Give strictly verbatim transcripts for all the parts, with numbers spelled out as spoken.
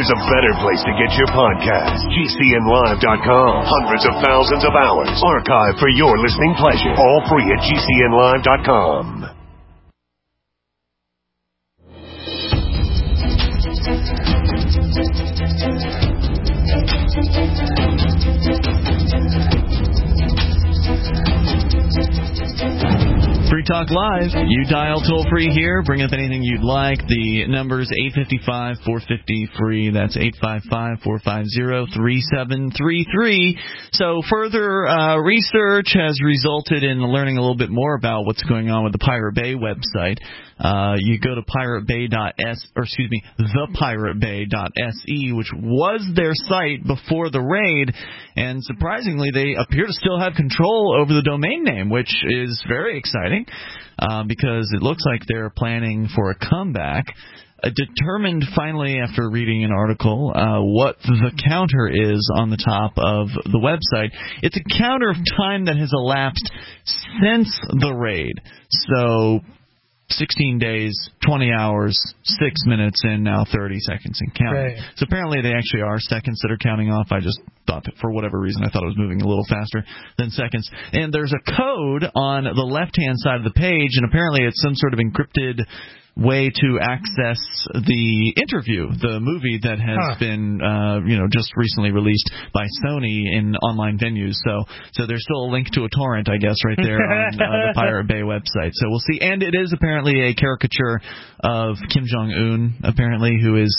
there's a better place to get your podcast. G C N live dot com. Hundreds of thousands of hours archived for your listening pleasure. All free at G C N live dot com. Free Talk Live. You dial toll-free here. Bring up anything you'd like. The number's eight five five, four five zero, free. That's eight five five, four five zero, three seven three three. So further uh, research has resulted in learning a little bit more about what's going on with the Pirate Bay website. Uh, you go to pirate bay dot s or excuse me, the pirate bay dot s e, which was their site before the raid, and surprisingly, they appear to still have control over the domain name, which is very exciting uh, because it looks like they're planning for a comeback. Uh, determined finally after reading an article uh, what the counter is on the top of the website. It's a counter of time that has elapsed since the raid. So sixteen days, twenty hours, six minutes in, now thirty seconds and counting. Right. So apparently they actually are seconds that are counting off. I just thought that for whatever reason I thought it was moving a little faster than seconds. And there's a code on the left-hand side of the page, and apparently it's some sort of encrypted way to access the interview, the movie that has huh. been, uh, you know, just recently released by Sony in online venues. So, so there's still a link to a torrent, I guess, right there on uh, the Pirate Bay website. So we'll see. And it is apparently a caricature of Kim Jong-un, apparently, who is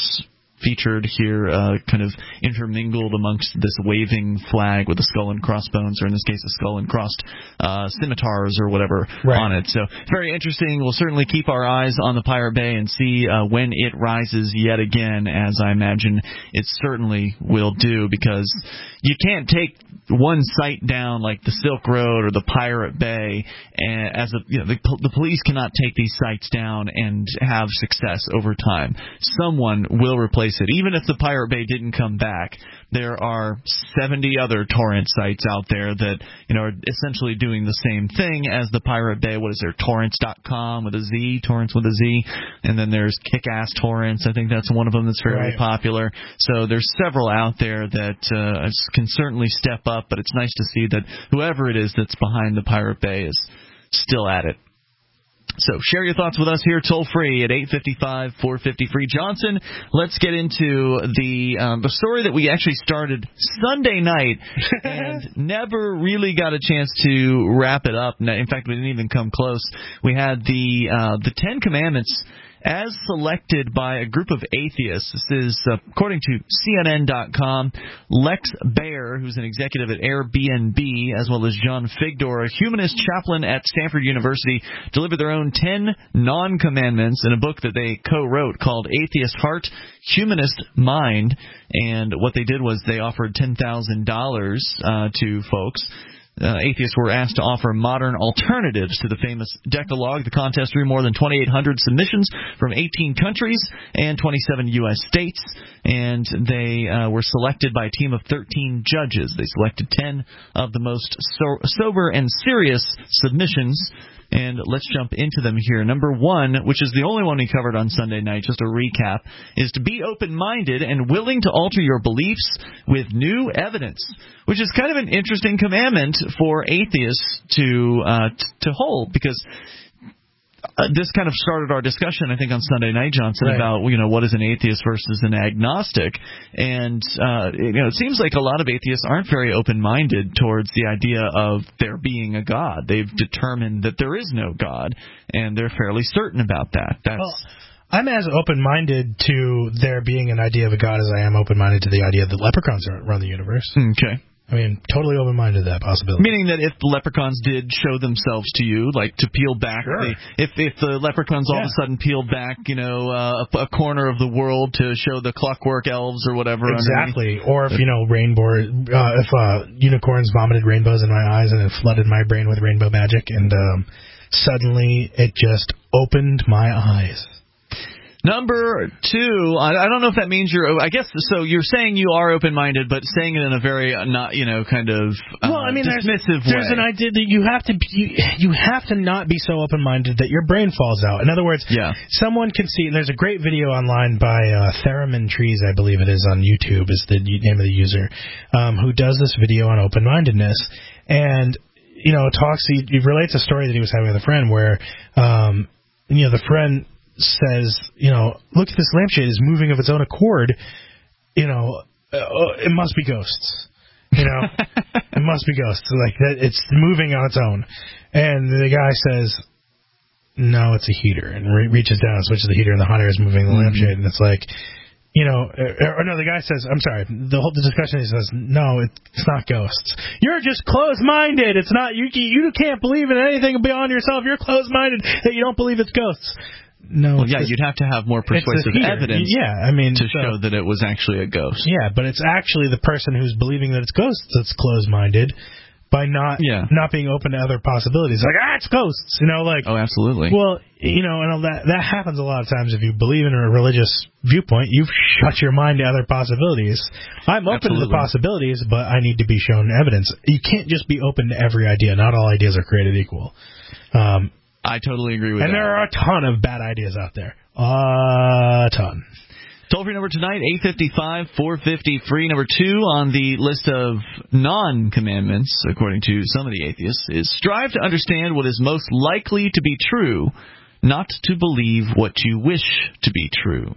featured here, uh, kind of intermingled amongst this waving flag with a skull and crossbones, or in this case, a skull and crossed uh, scimitars or whatever right. on it. So very interesting. We'll certainly keep our eyes on the Pirate Bay and see uh, when it rises yet again, as I imagine it certainly will do, because you can't take one site down like the Silk Road or the Pirate Bay, and as a, you know, the, the police cannot take these sites down and have success over time. Someone will replace it. Even if the Pirate Bay didn't come back, there are seventy other torrent sites out there that, you know, are essentially doing the same thing as the Pirate Bay. What is there? Torrents dot com with a Z, torrents with a Z, and then there's Kick-Ass Torrents. I think that's one of them that's fairly right. popular. So there's several out there that uh, can certainly step up, but it's nice to see that whoever it is that's behind the Pirate Bay is still at it. So share your thoughts with us here toll-free at eight five five, four five zero, free. Johnson, let's get into the um, the story that we actually started Sunday night and never really got a chance to wrap it up. In fact, we didn't even come close. We had the uh, the Ten Commandments as selected by a group of atheists. This is, uh, according to C N N dot com, Lex Baer, who's an executive at Airbnb, as well as John Figdor, a humanist chaplain at Stanford University, delivered their own ten non-commandments in a book that they co-wrote called Atheist Heart, Humanist Mind. And what they did was they offered ten thousand dollars uh, to folks. Uh, atheists were asked to offer modern alternatives to the famous Decalogue. The contest drew more than twenty-eight hundred submissions from eighteen countries and twenty-seven U S states, and they uh, were selected by a team of thirteen judges. They selected ten of the most so- sober and serious submissions, and let's jump into them here. Number one, which is the only one we covered on Sunday night, just a recap, is to be open-minded and willing to alter your beliefs with new evidence, which is kind of an interesting commandment for atheists to uh, t- to hold, because Uh, this kind of started our discussion, I think, on Sunday night, Johnson, right. about, you know, what is an atheist versus an agnostic. And, uh, you know, it seems like a lot of atheists aren't very open-minded towards the idea of there being a God. They've determined that there is no God, and they're fairly certain about that. That's... Well, I'm as open-minded to there being an idea of a God as I am open-minded to the idea that leprechauns run the universe. Okay. I mean, totally open-minded to that possibility. Meaning that if the leprechauns did show themselves to you, like to peel back, sure. the, if if the leprechauns all yeah. of a sudden peeled back, you know, uh, a, a corner of the world to show the clockwork elves or whatever. Exactly. Underneath. Or if, you know, rainbow, uh, if uh, unicorns vomited rainbows in my eyes and it flooded my brain with rainbow magic, and um, suddenly it just opened my eyes. Number two, I, I don't know if that means you're. I guess so. You're saying you are open-minded, but saying it in a very uh, not, you know, kind of uh, well, I mean, dismissive there's, there's way. an idea that you have to be, you have to not be so open-minded that your brain falls out. In other words, yeah. someone can see. There's a great video online by uh, Theremin Trees, I believe it is, on YouTube is the name of the user, um, who does this video on open-mindedness, and you know, talks. He, he relates a story that he was having with a friend where, um, you know, the friend says, you know, look at this lampshade is moving of its own accord. You know, uh, it must be ghosts. You know, it must be ghosts. Like that, it's moving on its own. And the guy says, no, it's a heater, and re- reaches down and switches the heater, and the hot air is moving the mm-hmm. lampshade. And it's like, you know, or, or no, the guy says, I'm sorry, the whole the discussion, he says, no, it's not ghosts. You're just closed-minded. It's not, you, you can't believe in anything beyond yourself. You're closed-minded that you don't believe it's ghosts. No, well, yeah, just, you'd have to have more persuasive evidence yeah, I mean, to so, show that it was actually a ghost. Yeah, but it's actually the person who's believing that it's ghosts that's closed-minded by not yeah. not being open to other possibilities. Like, ah, it's ghosts, you know, like... Oh, absolutely. Well, you know, and that that happens a lot of times if you believe in a religious viewpoint, you've shut your mind to other possibilities. I'm open absolutely. to the possibilities, but I need to be shown evidence. You can't just be open to every idea. Not all ideas are created equal. Um... I totally agree with and that. And there are a ton of bad ideas out there. A ton. Toll-free number tonight, eight five five, four five zero, free. Number two on the list of non-commandments, according to some of the atheists, is strive to understand what is most likely to be true, not to believe what you wish to be true.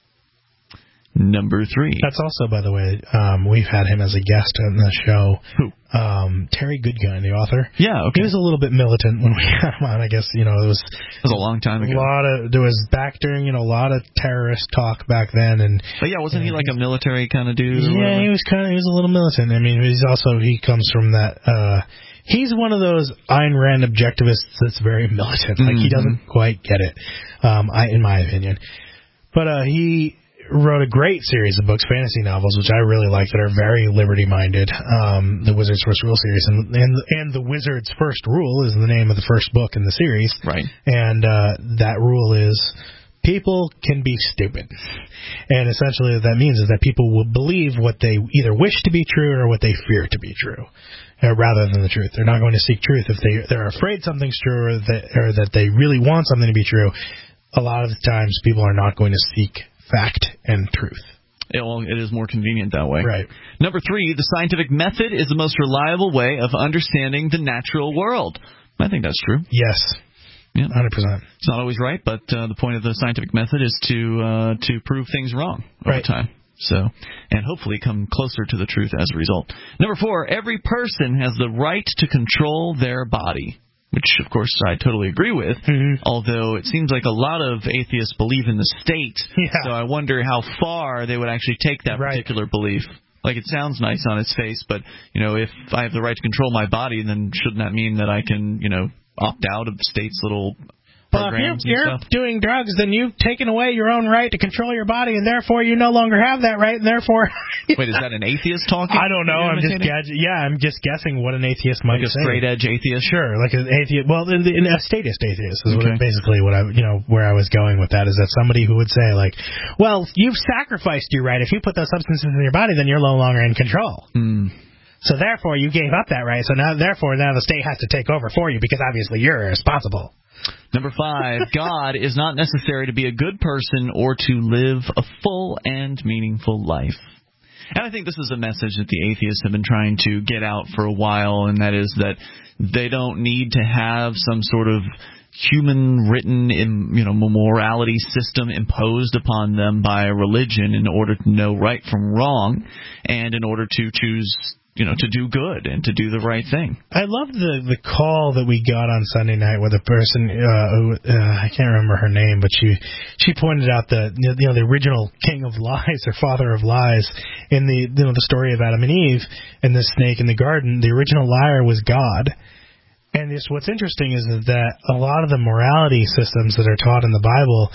Number three. That's also, by the way, um, we've had him as a guest on the show. Who? Um, Terry Goodkind, the author. Yeah, okay. He was a little bit militant when we had him on. I guess, you know, it was... It was a long time ago. A lot of... There was back during, you know, a lot of terrorist talk back then. And But yeah, wasn't he like a military kind of dude? Yeah, he was kind of... He was a little militant. I mean, he's also... He comes from that... Uh, he's one of those Ayn Rand objectivists that's very militant. Like, mm-hmm. he doesn't quite get it, um, I, in my opinion. But uh, he... wrote a great series of books, fantasy novels, which I really like, that are very liberty-minded. Um, the Wizard's First Rule series, and, and and the Wizard's First Rule is the name of the first book in the series. Right. And uh, that rule is people can be stupid, and essentially what that means is that people will believe what they either wish to be true or what they fear to be true, uh, rather than the truth. They're not going to seek truth if they they're afraid something's true, or that or that they really want something to be true. A lot of the times, people are not going to seek fact and truth. Yeah, well, it is more convenient that way. Right. Number three, the scientific method is the most reliable way of understanding the natural world. I think that's true. Yes. Yeah. one hundred percent. It's not always right, but uh, the point of the scientific method is to uh, to prove things wrong over right. time. So, and hopefully come closer to the truth as a result. Number four, every person has the right to control their body, which, of course, I totally agree with, mm-hmm. although it seems like a lot of atheists believe in the state, yeah. so I wonder how far they would actually take that right. particular belief. Like, it sounds nice on its face, but, you know, if I have the right to control my body, then shouldn't that mean that I can, you know, opt out of the state's little Well, if you're, you're doing drugs, then you've taken away your own right to control your body, and therefore you no longer have that right, and therefore... Wait, is that an atheist talking? I don't know. I'm just guessing. Yeah, I'm just guessing what an atheist might say. Like a say. straight-edge atheist? Sure, like an atheist. Well, in, in a statist atheist is okay. what basically what I, you know, where I was going with that, is that somebody who would say, like, well, you've sacrificed your right. If you put those substances in your body, then you're no longer in control. Hmm. So therefore, you gave up that right. So now, therefore, now the state has to take over for you, because obviously you're irresponsible. Number five, God is not necessary to be a good person or to live a full and meaningful life. And I think this is a message that the atheists have been trying to get out for a while, and that is that they don't need to have some sort of human-written, you know, morality system imposed upon them by a religion in order to know right from wrong, and in order to choose, you know, to do good and to do the right thing. I love the the call that we got on Sunday night where the person, uh, who, uh, I can't remember her name, but she she pointed out the you know the original king of lies or father of lies in the you know the story of Adam and Eve and the snake in the garden. The original liar was God. And just what's interesting is that a lot of the morality systems that are taught in the Bible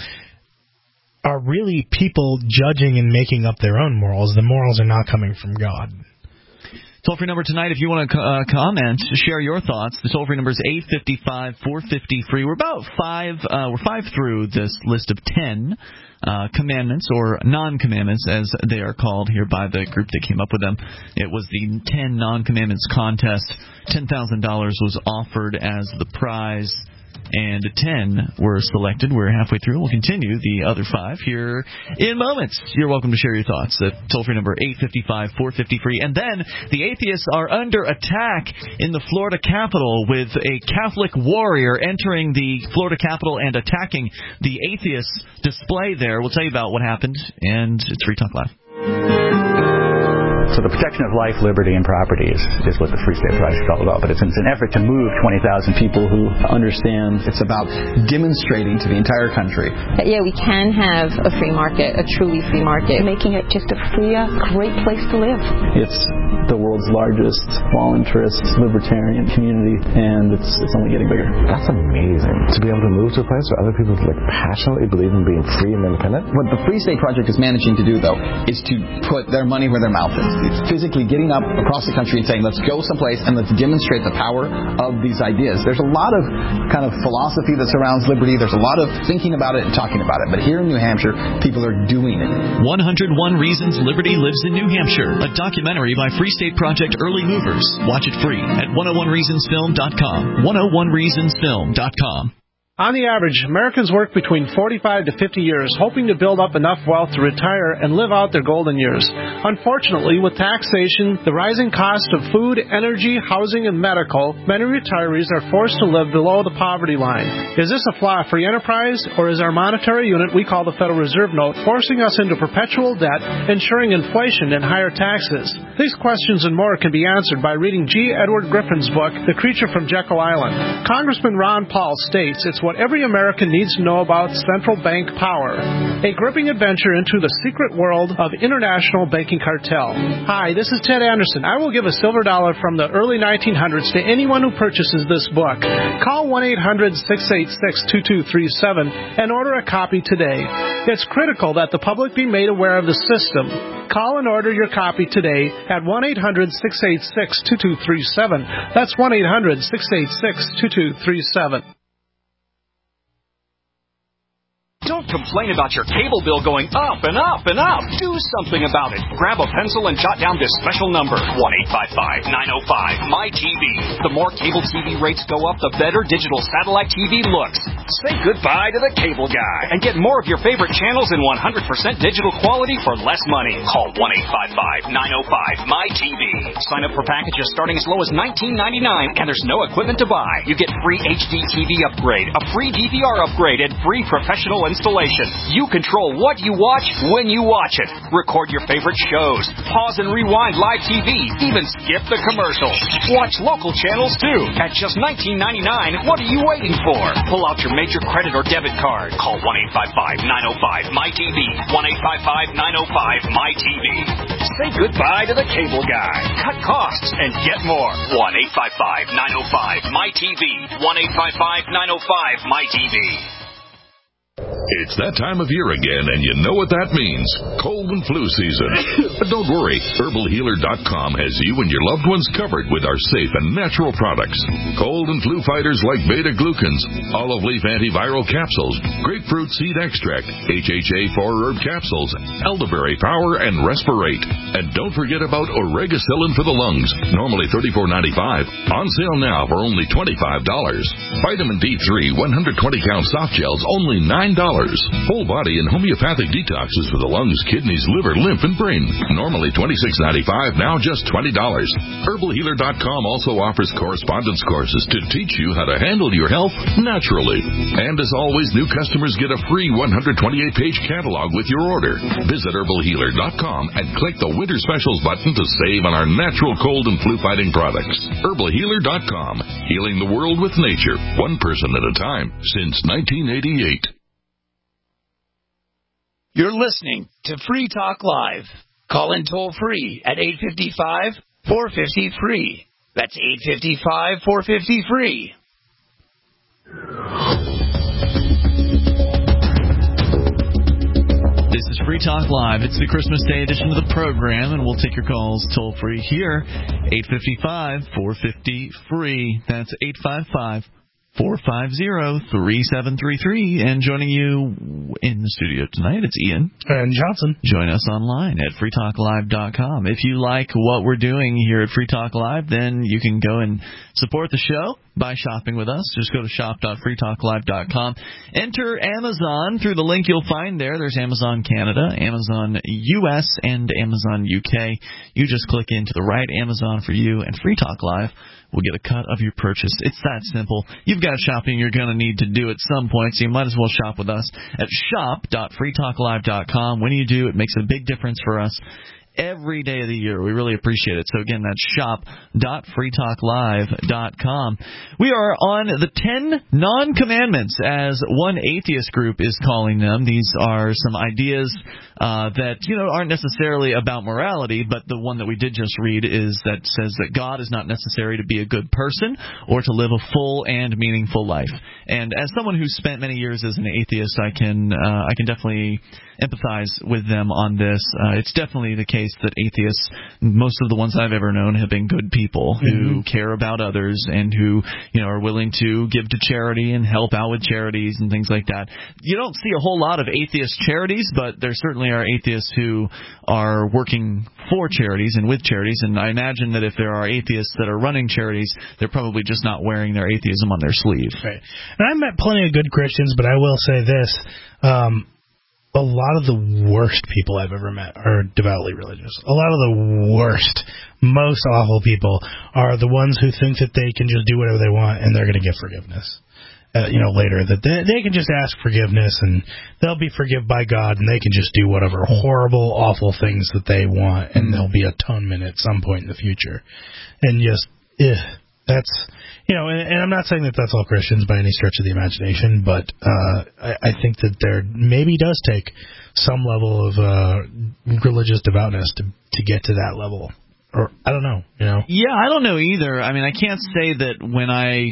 are really people judging and making up their own morals. The morals are not coming from God. Toll-free number tonight, if you want to uh, comment, share your thoughts. The toll-free number is eight five five, four five zero, free. We're about five, uh, we're five through this list of ten uh, commandments, or non-commandments, as they are called here by the group that came up with them. It was the ten non-commandments contest. ten thousand dollars was offered as the prize, and ten were selected. We're halfway through. We'll continue the other five here in moments. You're welcome to share your thoughts. The toll-free number, eight five five, four five zero, free. And then the atheists are under attack in the Florida Capitol, with a Catholic warrior entering the Florida Capitol and attacking the atheist display there. We'll tell you about what happened, and it's Free Talk Live. So the protection of life, liberty, and property is, is what the Free State Project is all about. But it's, it's an effort to move twenty thousand people who understand. It's about demonstrating to the entire country that, yeah, we can have a free market, a truly free market. Making it just a freer, great place to live. It's the world's largest voluntarist libertarian community, and it's it's only getting bigger. That's amazing. To be able to move to a place where other people like passionately believe in being free and independent. What the Free State Project is managing to do, though, is to put their money where their mouth is. It's physically getting up across the country and saying, let's go someplace and let's demonstrate the power of these ideas. There's a lot of kind of philosophy that surrounds liberty. There's a lot of thinking about it and talking about it. But here in New Hampshire, people are doing it. one hundred one Reasons Liberty Lives in New Hampshire, a documentary by Free State Project Early Movers. Watch it free at one oh one reasons film dot com. one oh one reasons film dot com. On the average, Americans work between forty-five to fifty years, hoping to build up enough wealth to retire and live out their golden years. Unfortunately, with taxation, the rising cost of food, energy, housing, and medical, many retirees are forced to live below the poverty line. Is this a flaw free enterprise, or is our monetary unit we call the Federal Reserve Note forcing us into perpetual debt, ensuring inflation and higher taxes? These questions and more can be answered by reading G. Edward Griffin's book, The Creature from Jekyll Island. Congressman Ron Paul states it's what every American needs to know about central bank power. A gripping adventure into the secret world of international banking cartel. Hi, this is Ted Anderson. I will give a silver dollar from the early nineteen hundreds to anyone who purchases this book. Call one eight hundred, six eight six, two two three seven and order a copy today. It's critical that the public be made aware of the system. Call and order your copy today at one eight hundred, six eight six, two two three seven. That's one eight hundred, six eight six, two two three seven. Don't complain about your cable bill going up and up and up. Do something about it. Grab a pencil and jot down this special number, one eight five five, nine oh five, M Y T V. The more cable T V rates go up, the better digital satellite T V looks. Say goodbye to the cable guy and get more of your favorite channels in one hundred percent digital quality for less money. Call one eight five five, nine oh five, M Y T V. Sign up for packages starting as low as nineteen ninety-nine, and there's no equipment to buy. You get free H D T V upgrade, a free D V R upgrade, and free professional installation. You control what you watch when you watch it. Record your favorite shows. Pause and rewind live T V. Even skip the commercials. Watch local channels too. At just nineteen ninety-nine, what are you waiting for? Pull out your major credit or debit card. Call one eight five five, nine oh five, M Y T V. one eight five five, nine oh five, M Y T V. Say goodbye to the cable guy. Cut costs and get more. one eight five five, nine oh five, M Y T V. one eight five five, nine oh five, M Y T V. It's that time of year again, and you know what that means. Cold and flu season. But don't worry. Herbal Healer dot com has you and your loved ones covered with our safe and natural products. Cold and flu fighters like beta-glucans, olive leaf antiviral capsules, grapefruit seed extract, H H A four herb capsules, elderberry power, and respirate. And don't forget about Oregacillin for the lungs, normally thirty-four ninety-five, on sale now for only twenty-five dollars. Vitamin D three one hundred twenty count soft gels, only nine dollars. Whole body and homeopathic detoxes for the lungs, kidneys, liver, lymph, and brain. Normally twenty-six ninety-five, now just twenty dollars. Herbal Healer dot com also offers correspondence courses to teach you how to handle your health naturally. And as always, new customers get a free one hundred twenty-eight page catalog with your order. Visit Herbal Healer dot com and click the Winter Specials button to save on our natural cold and flu fighting products. Herbal Healer dot com, healing the world with nature, one person at a time, since nineteen eighty-eight. You're listening to Free Talk Live. Call in toll free at eight five five, four five zero, free. That's eight five five, four five zero, free. This is Free Talk Live. It's the Christmas Day edition of the program, and we'll take your calls toll free here. eight five five, four five zero, free. That's eight five five, four five zero, three seven three three. And joining you in the studio tonight, it's Ian. And Johnson. Join us online at free talk live dot com. If you like what we're doing here at Free Talk Live, then you can go and support the show by shopping with us. Just go to shop dot free talk live dot com. Enter Amazon through the link you'll find there. There's Amazon Canada, Amazon U S, and Amazon U K. You just click into the right Amazon for you, and Free Talk Live will get a cut of your purchase. It's that simple. You've got shopping you're going to need to do at some point, so you might as well shop with us at shop dot free talk live dot com. When you do, it makes a big difference for us every day of the year. We really appreciate it. So again, that's shop dot free talk live dot com. We are on the ten non-commandments, as one atheist group is calling them. These are some ideas uh, that, you know, aren't necessarily about morality, but the one that we did just read is that says that God is not necessary to be a good person or to live a full and meaningful life. And as someone who's spent many years as an atheist, I can uh, I can definitely empathize with them on this. Uh, it's definitely the case that atheists, most of the ones I've ever known, have been good people who mm-hmm. care about others and who, you know, are willing to give to charity and help out with charities and things like that. You don't see a whole lot of atheist charities, but there certainly are atheists who are working for charities and with charities, and I imagine that if there are atheists that are running charities, they're probably just not wearing their atheism on their sleeve. Right. And I've met plenty of good Christians, but I will say this, um, a lot of the worst people I've ever met are devoutly religious. A lot of the worst, most awful people are the ones who think that they can just do whatever they want and they're going to get forgiveness. Uh, you know, later, that they, they can just ask forgiveness and they'll be forgiven by God and they can just do whatever horrible, awful things that they want and there'll be atonement at some point in the future. And just, ugh, that's, you know, and, and I'm not saying that that's all Christians by any stretch of the imagination, but uh, I, I think that there maybe does take some level of uh, religious devoutness to to get to that level. Or, I don't know, you know. Yeah, I don't know either. I mean, I can't say that when I...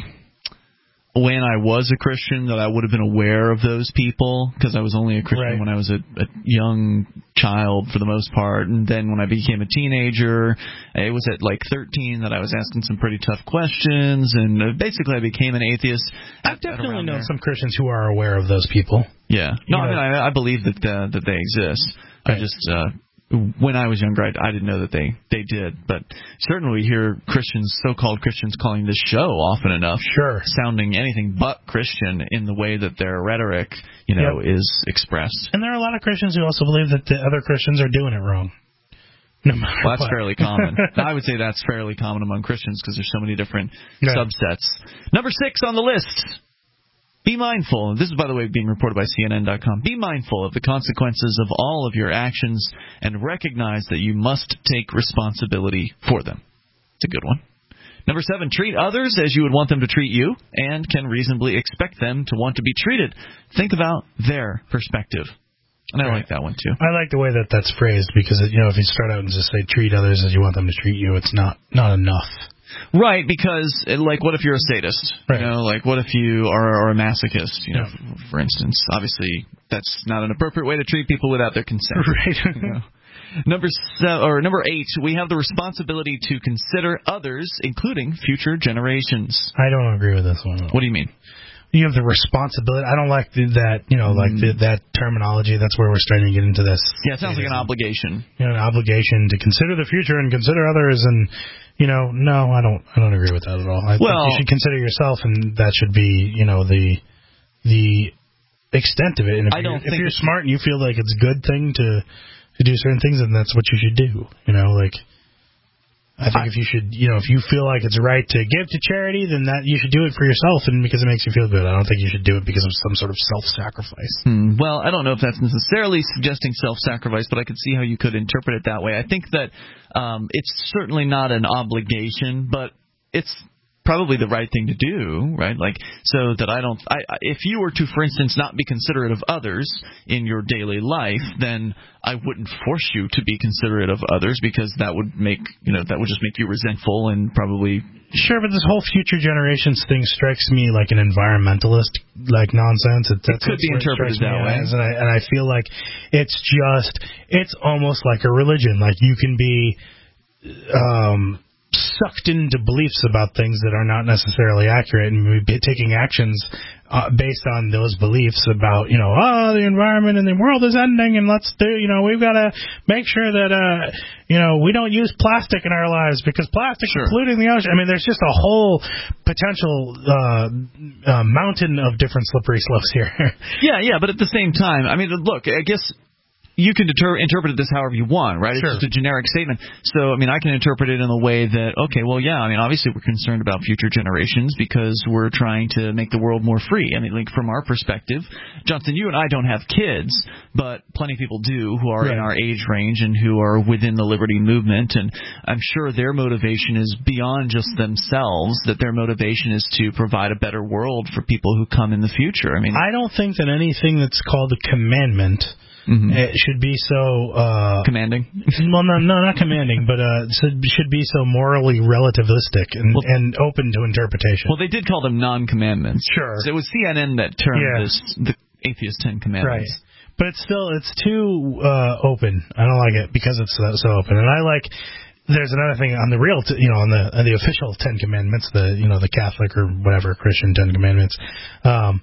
when I was a Christian that I would have been aware of those people, because I was only a Christian right. when I was a, a young child for the most part. And then when I became a teenager, it was at like thirteen that I was asking some pretty tough questions, and basically I became an atheist. I've definitely known there. some Christians who are aware of those people. Yeah. No, you I mean, I, I believe that uh, that they exist. Right. I just... Uh, when I was younger, I, I didn't know that they, they did. But certainly we hear Christians, so-called Christians, calling this show often enough. Sure. Sounding anything but Christian in the way that their rhetoric, you know, yep. is expressed. And there are a lot of Christians who also believe that the other Christians are doing it wrong. No matter well, that's what. fairly common. I would say that's fairly common among Christians because there's so many different yeah. subsets. Number six on the list. Be mindful, this is, by the way, being reported by C N N dot com, be mindful of the consequences of all of your actions and recognize that you must take responsibility for them. It's a good one. Number seven, treat others as you would want them to treat you and can reasonably expect them to want to be treated. Think about their perspective. And I right. like that one, too. I like the way that that's phrased because, you know, if you start out and just say treat others as you want them to treat you, it's not, not enough. Right, because, like, what if you're a sadist? Right. You know, like, what if you are, are a masochist, you know, yeah. for, for instance? Obviously, that's not an appropriate way to treat people without their consent. Right. You know? Number seven, or number eight, we have the responsibility to consider others, including future generations. I don't agree with this one. What do you mean? You have the responsibility. I don't like the, that, you know, like the, that terminology. That's where we're starting to get into this. Yeah, it sounds like an obligation. You know, an obligation to consider the future and consider others and... You know, no, I don't. I don't agree with that at all. I well, think you should consider yourself, and that should be, you know, the the extent of it. And if I don't you're, think if you're smart and you feel like it's a good thing to to do certain things, then that's what you should do. You know, like I think I, if you should, you know, if you feel like it's right to give to charity, then that you should do it for yourself and because it makes you feel good. I don't think you should do it because of some sort of self-sacrifice. Hmm, well, I don't know if that's necessarily suggesting self-sacrifice, but I could see how you could interpret it that way. I think that um, it's certainly not an obligation, but it's probably the right thing to do, right? Like, so that I don't, I, if you were to, for instance, not be considerate of others in your daily life, then I wouldn't force you to be considerate of others because that would make, you know, that would just make you resentful and probably. Sure, but this whole future generations thing strikes me like an environmentalist, like nonsense. It, that's, it could be interpreted that way. As, and, I, and I feel like it's just, it's almost like a religion. Like you can be, um, sucked into beliefs about things that are not necessarily accurate, and we be taking actions uh, based on those beliefs about, you know, oh, the environment and the world is ending, and let's do, you know, we've got to make sure that, uh, you know, we don't use plastic in our lives because plastic Sure. is polluting the ocean. I mean, there's just a whole potential uh, uh, mountain of different slippery slopes here. Yeah, yeah, but at the same time, I mean, look, I guess you can deter- interpret this however you want, right? Sure. It's just a generic statement. So, I mean, I can interpret it in a way that, okay, well, yeah, I mean, obviously we're concerned about future generations because we're trying to make the world more free. I mean, like, from our perspective, Johnson, you and I don't have kids, but plenty of people do who are Right. in our age range and who are within the liberty movement, and I'm sure their motivation is beyond just themselves, that their motivation is to provide a better world for people who come in the future. I mean, I don't think that anything that's called a commandment Mm-hmm. it should be so uh, commanding. Well, no, no, not commanding, but uh, should should be so morally relativistic and, well, and open to interpretation. Well, they did call them non-commandments. Sure, so it was C N N that termed yeah. this the atheist Ten Commandments. Right, but it's still it's too uh, open. I don't like it because it's so, so open, and I like. There's another thing on the real, t- you know, on the on the official Ten Commandments, the you know the Catholic or whatever Christian Ten Commandments, um,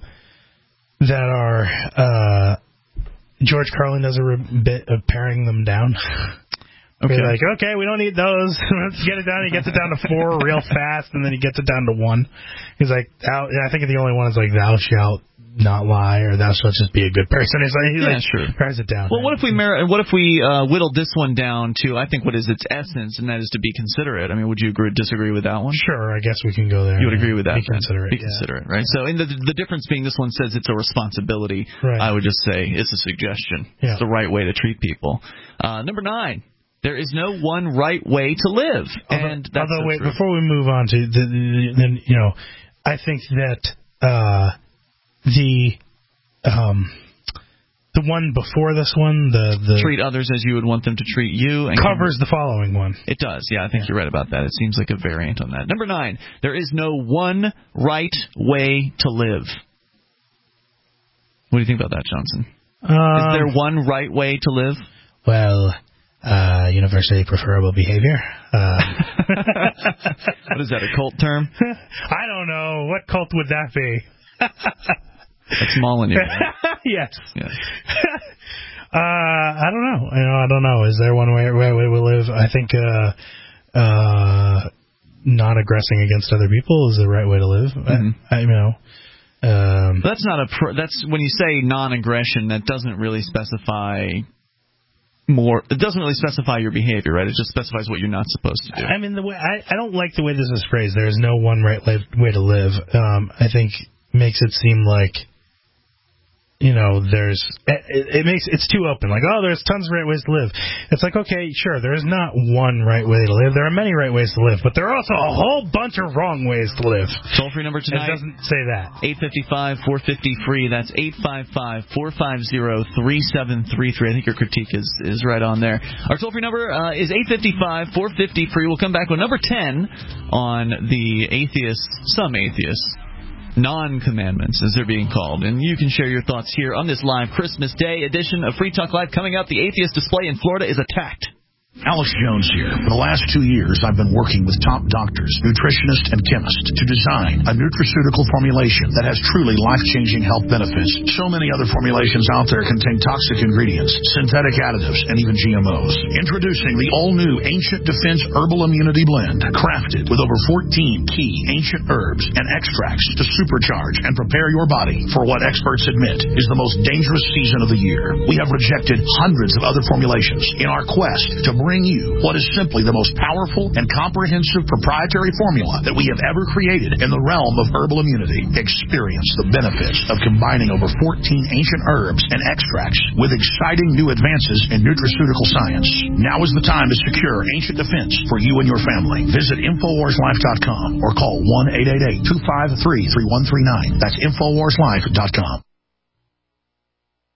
that are. Uh, George Carlin does a re- bit of paring them down. Okay. They're like, okay, we don't need those. Let's get it down. He gets it down to four real fast, and then he gets it down to one. He's like, thou, I think the only one is like, thou shalt not lie, or thou shalt just be a good person. He's like, he yeah, like, sure. pares it down. Well, what if we mer- what if we uh, whittled this one down to, I think, what is its essence, and that is to be considerate. I mean, would you agree, disagree with that one? Sure, I guess we can go there. You would agree with that? Be considerate. Be yeah. considerate, right? So, in the the difference being, this one says it's a responsibility. Right. I would just say it's a suggestion. Yeah. It's the right way to treat people. Uh, number nine. There is no one right way to live, although, and that's although so wait, true. before we move on to the, the, the you know, I think that uh, the um, the one before this one, the, the treat others as you would want them to treat you, and covers the following one. It does, yeah. I think yeah. you're right about that. It seems like a variant on that. Number nine. There is no one right way to live. What do you think about that, Johnson? Um, is there one right way to live? Well. Uh, universally preferable behavior. Uh, what is that, a cult term? I don't know. What cult would that be? That's Molyneux. Right? Yes. yes. uh, I don't know. I know. I don't know. Is there one way, way, way we live? I think uh, uh, not aggressing against other people is the right way to live. Mm-hmm. I, I you know. Um, that's not a. Pr- that's when you say non-aggression. That doesn't really specify. More, it doesn't really specify your behavior, right? It just specifies what you're not supposed to do. I mean, the way I, I don't like the way this is phrased. There is no one right way to live. Um, I think makes it seem like, you know, there's it, it makes it's too open. Like, oh, there's tons of right ways to live. It's like, okay, sure, there is not one right way to live. There are many right ways to live, but there are also a whole bunch of wrong ways to live. Toll free number tonight. It doesn't say that. eight five five, four five zero, free. That's eight five five, four five zero, three seven three three. I think your critique is, is right on there. Our toll free number uh, is eight five five, four five zero, free. We'll come back with number ten on the atheists, some atheists. Non-commandments, as they're being called. And you can share your thoughts here on this live Christmas Day edition of Free Talk Live. Coming up, the atheist display in Florida is attacked. Alex Jones here. For the last two years, I've been working with top doctors, nutritionists, and chemists to design a nutraceutical formulation that has truly life-changing health benefits. So many other formulations out there contain toxic ingredients, synthetic additives, and even G M Os. Introducing the all-new Ancient Defense Herbal Immunity Blend, crafted with over fourteen key ancient herbs and extracts to supercharge and prepare your body for what experts admit is the most dangerous season of the year. We have rejected hundreds of other formulations in our quest to bring you what is simply the most powerful and comprehensive proprietary formula that we have ever created in the realm of herbal immunity. Experience the benefits of combining over fourteen ancient herbs and extracts with exciting new advances in nutraceutical science. Now is the time to secure Ancient Defense for you and your family. Visit Infowars Life dot com or call one eight eight eight, two five three, three one three nine. That's Infowars Life dot com.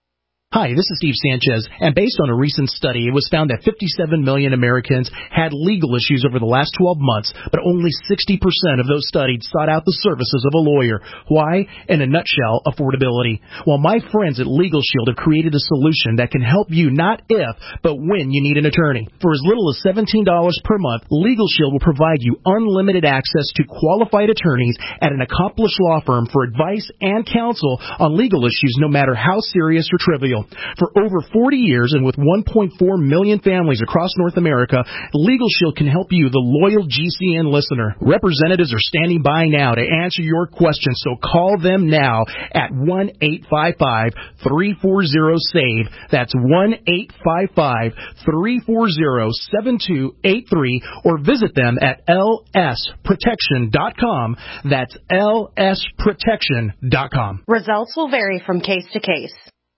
Hi, this is Steve Sanchez, and based on a recent study, it was found that fifty-seven million Americans had legal issues over the last twelve months, but only sixty percent of those studied sought out the services of a lawyer. Why? In a nutshell, affordability. Well, my friends at Legal Shield have created a solution that can help you not if, but when you need an attorney. For as little as seventeen dollars per month, Legal Shield will provide you unlimited access to qualified attorneys at an accomplished law firm for advice and counsel on legal issues, no matter how serious or trivial. For over forty years and with one point four million families across North America, Legal Shield can help you, the loyal G C N listener. Representatives are standing by now to answer your questions, so call them now at one eight five five, three four zero, SAVE. That's one eight five five, three four zero, seven two eight three, or visit them at L S protection dot com. That's L S protection dot com. Results will vary from case to case.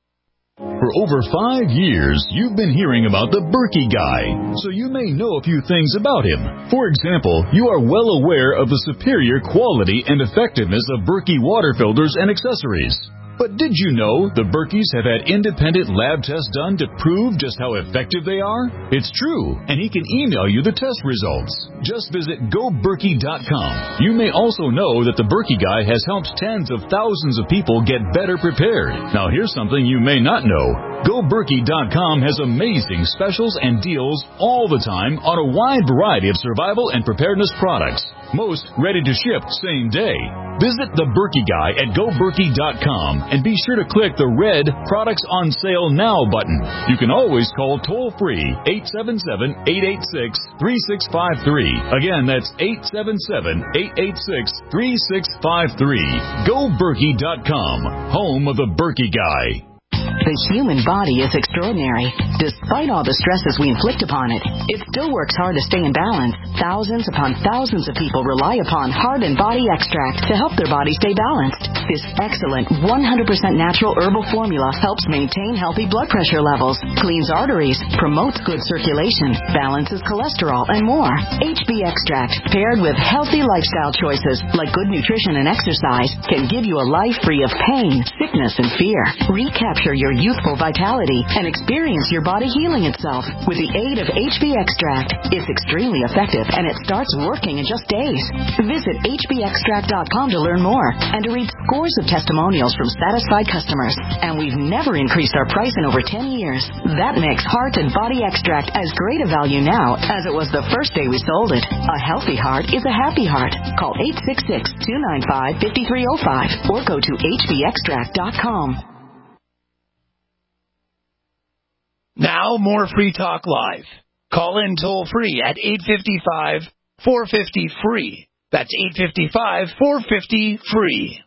For over five years, you've been hearing about the Berkey Guy, so you may know a few things about him. For example, you are well aware of the superior quality and effectiveness of Berkey water filters and accessories. But did you know the Berkeys have had independent lab tests done to prove just how effective they are? It's true, and he can email you the test results. Just visit go berkey dot com. You may also know that the Berkey Guy has helped tens of thousands of people get better prepared. Now here's something you may not know. go berkey dot com has amazing specials and deals all the time on a wide variety of survival and preparedness products. Most ready to ship same day. Visit the Berkey Guy at go berkey dot com and be sure to click the red Products on Sale Now button. You can always call toll-free eight seven seven, eight eight six, three six five three. Again, that's eight seven seven, eight eight six, three six five three. go berkey dot com, home of the Berkey Guy. The human body is extraordinary. Despite all the stresses we inflict upon it, it still works hard to stay in balance. Thousands upon thousands of people rely upon Heart and Body Extract to help their body stay balanced. This excellent one hundred percent natural herbal formula helps maintain healthy blood pressure levels, cleans arteries, promotes good circulation, balances cholesterol, and more. H B Extract, paired with healthy lifestyle choices like good nutrition and exercise, can give you a life free of pain, sickness, and fear. Recapture your youthful vitality and experience your body healing itself with the aid of H B Extract. It's extremely effective and it starts working in just days. Visit H B extract dot com to learn more and to read scores of testimonials from satisfied customers. And we've never increased our price in over ten years. That makes Heart and Body Extract as great a value now as it was the first day we sold it. A healthy heart is a happy heart. Call eight six six, two nine five, five three zero five or go to H B extract dot com. Now, more Free Talk Live. Call in toll-free at eight five five, four five zero, free. That's eight five five, four five zero, free.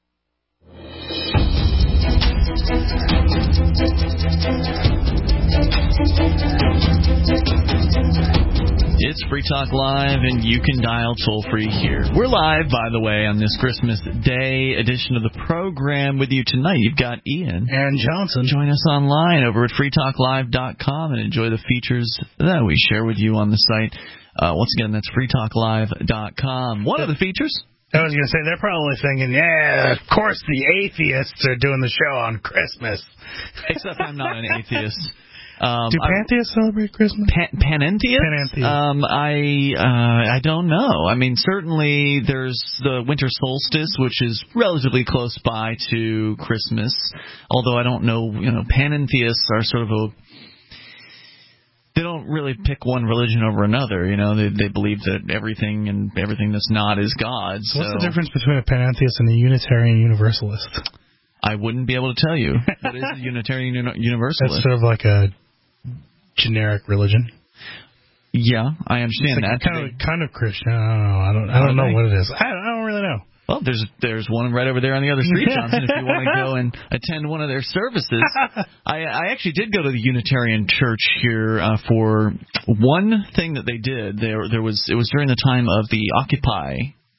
It's Free Talk Live, and you can dial toll-free here. We're live, by the way, on this Christmas Day edition of the program. With you tonight, you've got Ian. And Johnson. Join us online over at free talk live dot com and enjoy the features that we share with you on the site. Uh, once again, that's free talk live dot com. One of the features... I was going to say, they're probably thinking, yeah, of course the atheists are doing the show on Christmas. Except I'm not an atheist. Um, Do pantheists celebrate Christmas? Pan- panentheists? Panentheists. Um, I uh, I don't know. I mean, certainly there's the winter solstice, which is relatively close by to Christmas. Although I don't know, you know, panentheists are sort of a... They don't really pick one religion over another. You know, they they believe that everything and everything that's not is God. So what's so. the difference between a panentheist and a Unitarian Universalist? I wouldn't be able to tell you. What is a Unitarian Universalist? That's sort of like a generic religion. Yeah, I understand like that. Kind of, kind of Christian. I don't know. I don't. I don't know what it is. I, I don't really know. Well, there's there's one right over there on the other street, Johnson. If you want to go and attend one of their services, I, I actually did go to the Unitarian Church here uh, for one thing that they did. There there was it was during the time of the Occupy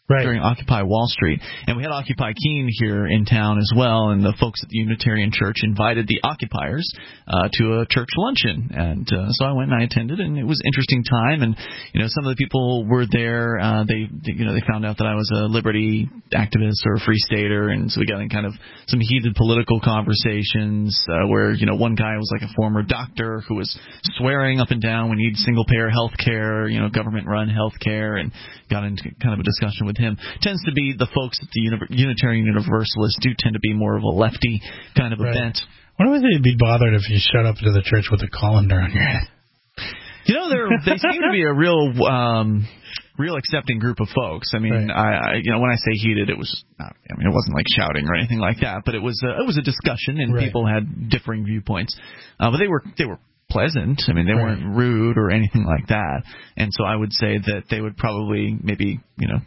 right. during Occupy Wall Street. And we had Occupy Keene here in town as well, and the folks at the Unitarian Church invited the occupiers uh, to a church luncheon. And uh, so I went and I attended, and it was an interesting time. And, you know, some of the people were there. Uh, they, they, you know, they found out that I was a liberty activist or a free stater, and so we got in kind of some heated political conversations uh, where, you know, one guy was like a former doctor who was swearing up and down we need single-payer health care, you know, government-run health care, and got into kind of a discussion with him. Tends to be the folks at the Uni- Unitarian Universalists do tend to be more of a lefty kind of right. event. I wonder if they'd be bothered if you showed up to the church with a colander on your head. You know, they're, they seem to be a real... Um, real accepting group of folks. I mean, right. I, I, you know, when I say heated, it was not, I mean, it wasn't like shouting or anything like that, but it was a, it was a discussion, and right. people had differing viewpoints. Uh, but they were they were pleasant. I mean, they right. weren't rude or anything like that. And so I would say that they would probably maybe, you know,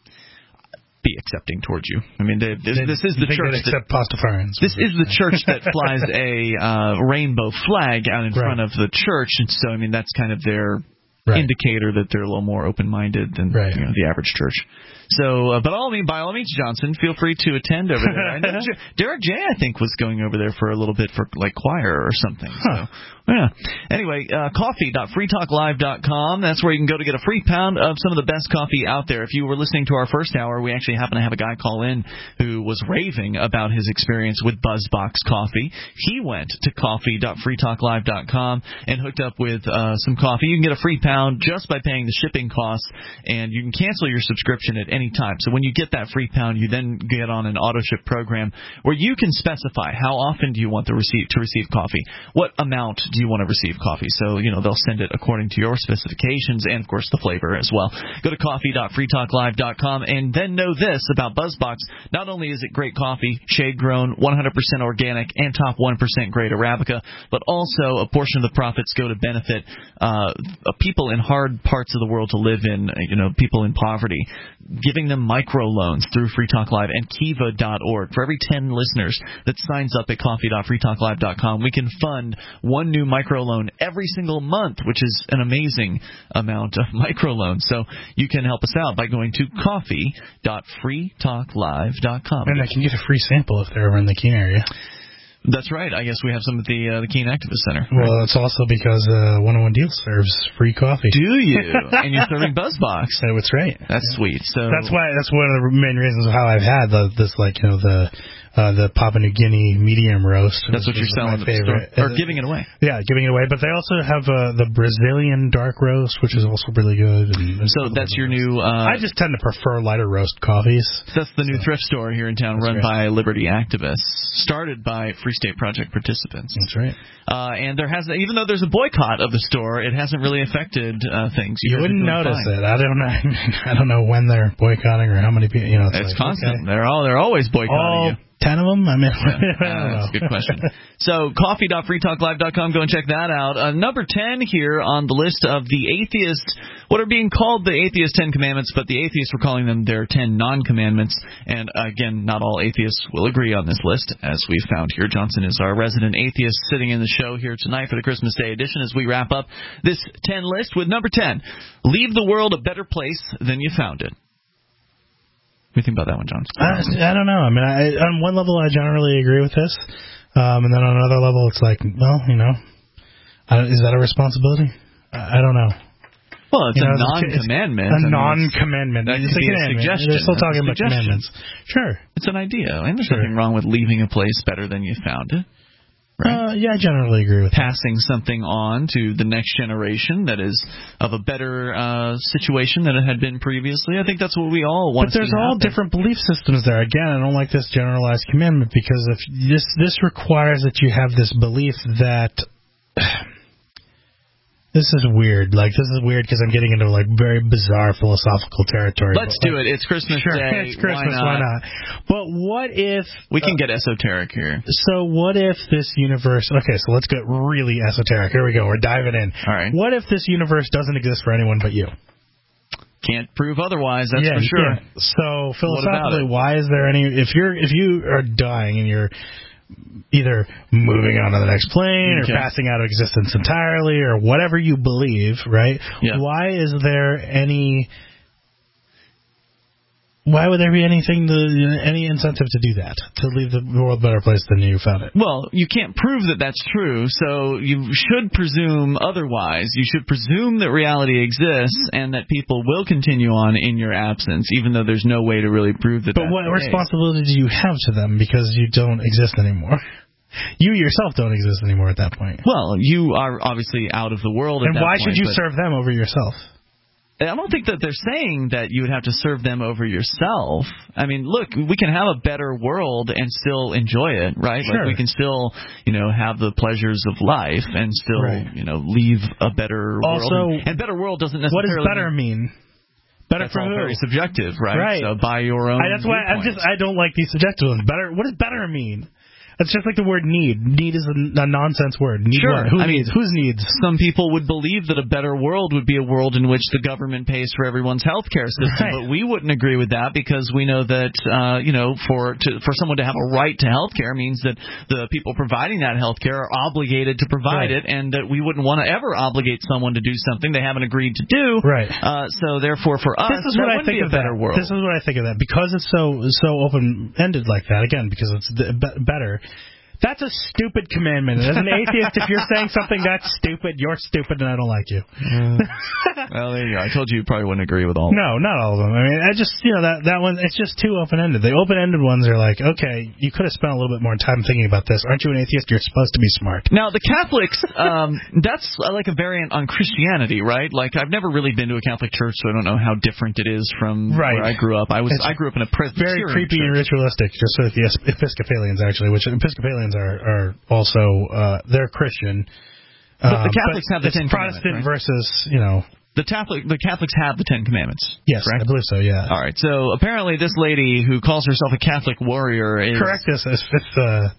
be accepting towards you. I mean, they, this, this is the church that accept Pastafarians. This is the church that flies a uh, rainbow flag out in right. front of the church, and so I mean that's kind of their right. indicator that they're a little more open-minded than right. you know, the average church. So, uh, but all mean, by all means, Johnson, feel free to attend over there. I know J- Derek J, I think, was going over there for a little bit for like choir or something. Huh. So, yeah. Anyway, uh, coffee dot free talk live dot com. That's where you can go to get a free pound of some of the best coffee out there. If you were listening to our first hour, we actually happen to have a guy call in who was raving about his experience with BuzzBox Coffee. He went to coffee dot free talk live dot com and hooked up with uh, some coffee. You can get a free pound just by paying the shipping costs, and you can cancel your subscription at any time. So when you get that free pound, you then get on an auto ship program where you can specify how often do you want to receive to receive coffee, what amount do you want to receive coffee. So, you know, they'll send it according to your specifications and, of course, the flavor as well. Go to coffee dot free talk live dot com and then know this about BuzzBox. Not only is it great coffee, shade-grown, one hundred percent organic, and top one percent grade Arabica, but also a portion of the profits go to benefit uh, people in hard parts of the world to live in, you know, people in poverty, giving them microloans through Free Talk Live and Kiva dot org. For every ten listeners that signs up at coffee dot free talk live dot com, we can fund one new microloan every single month, which is an amazing amount of microloans. So you can help us out by going to coffee dot free talk live dot com. And I can get a free sample if they're over in the Keene area. That's right. I guess we have some at the uh, the Keene Activist Center. Well, it's also because uh, one oh one Deal serves free coffee. Do you? And you're serving BuzzBox. That's right. That's yeah. sweet. So that's why. That's one of the main reasons how I've had the, this, like you know, the uh, the Papua New Guinea medium roast. That's what you're selling at the store, or giving it away. Yeah, giving it away. But they also have uh, the Brazilian dark roast, which is also really good. And so that's your new. Uh, I just tend to prefer lighter roast coffees. That's the new so. thrift store here in town, that's run right. by Liberty activists, started by Free State Project participants. That's right. Uh, and there has, even though there's a boycott of the store, it hasn't really affected uh, things. You, you wouldn't notice fine. it. I don't know. I don't know when they're boycotting or how many people. You know, it's, it's like, constant. Okay. They're all. They're always boycotting all you. Ten of them? I mean, yeah, I don't know. That's a good question. So, coffee dot free talk live dot com. Go and check that out. Uh, number ten here on the list of the atheist, what are being called the atheist Ten Commandments, but the atheists were calling them their Ten Non-Commandments. And again, not all atheists will agree on this list, as we've found here. Johnson is our resident atheist sitting in the show here tonight for the Christmas Day edition as we wrap up this ten list with number ten. Leave the world a better place than you found it. What do you think about that one, John? I, I don't know. I mean, I, on one level, I generally agree with this. Um, and then on another level, it's like, well, you know, I, is that a responsibility? I, I don't know. Well, it's you a know, non-commandment. It's a I mean, non-commandment. That it's could a be a suggestion. They're still talking about suggestion. commandments. Sure. It's an idea. And there's sure. nothing wrong with leaving a place better than you found it. Right? Uh, yeah, I generally agree with Passing that. something on to the next generation that is of a better uh, situation than it had been previously. I think that's what we all want but to see. But there's all happen. different belief systems there. Again, I don't like this generalized commandment because if this this requires that you have this belief that... This is weird. Like, this is weird because I'm getting into, like, very bizarre philosophical territory. Let's but, do like, it. It's Christmas sure, Day. It's Christmas. Why not? Why not? But what if... We can uh, get esoteric here. So what if this universe... Okay, so let's get really esoteric. Here we go. We're diving in. All right. What if this universe doesn't exist for anyone but you? Can't prove otherwise, that's yeah, for sure. Can't. So, philosophically, why is there any... If you're if you are dying and you're... either moving on to the next plane okay. or passing out of existence entirely or whatever you believe, right? Yeah. Why is there any Why would there be anything to, any incentive to do that, to leave the world a better place than you found it? Well, you can't prove that that's true, so you should presume otherwise. You should presume that reality exists and that people will continue on in your absence, even though there's no way to really prove that. But that's what the responsibility do you have to them because you don't exist anymore? You yourself don't exist anymore at that point. Well, you are obviously out of the world at and that why point, should you but serve them over yourself? I don't think that they're saying that you would have to serve them over yourself. I mean, look, we can have a better world and still enjoy it, right? Sure. Like we can still, you know, have the pleasures of life and still, Right. you know, leave a better Also, world. And, and better world doesn't What necessarily does better mean? Better That's for all who? very subjective, right? Right. So by your own. I, that's why I'm viewpoint. just I don't like these subjective ones. Better. What does better mean? It's just like the word need. Need is a, a nonsense word. Need Sure. what? Who I mean, needs? Whose needs? Some people would believe that a better world would be a world in which the government pays for everyone's health care system, Right. but we wouldn't agree with that because we know that, uh, you know, for to, for someone to have a right to health care means that the people providing that health care are obligated to provide Right. it, and that we wouldn't want to ever obligate someone to do something they haven't agreed to do. Right. Uh, so therefore, for us, This is that what I wouldn't think be a of better that. world. This is what I think of that because it's so so open ended like that. Again, because it's the, be, better. That's a stupid commandment. As an atheist, if you're saying something that's stupid, you're stupid, and I don't like you. Uh, well, there you go. I told you you probably wouldn't agree with all. No, not all of them. I mean, I just, you know, that that one, it's just too open-ended. The open-ended ones are like, okay, you could have spent a little bit more time thinking about this. Aren't you an atheist? You're supposed to be smart. Now, the Catholics, um, that's like a variant on Christianity, right? Like, I've never really been to a Catholic church, so I don't know how different it is from Right. where I grew up. I was It's I grew up in a Presbyterian Very creepy church. and ritualistic, just like the Episcopalians, actually, which Episcopalians are, are also, uh, they're Christian. But the Um, Catholics but have the it's Ten Protestant Commandments, versus, you know. The Catholic, the Catholics have the Ten Commandments. Yes, correct? I believe so, yeah. All right. So apparently, this lady who calls herself a Catholic warrior is Correct us if it's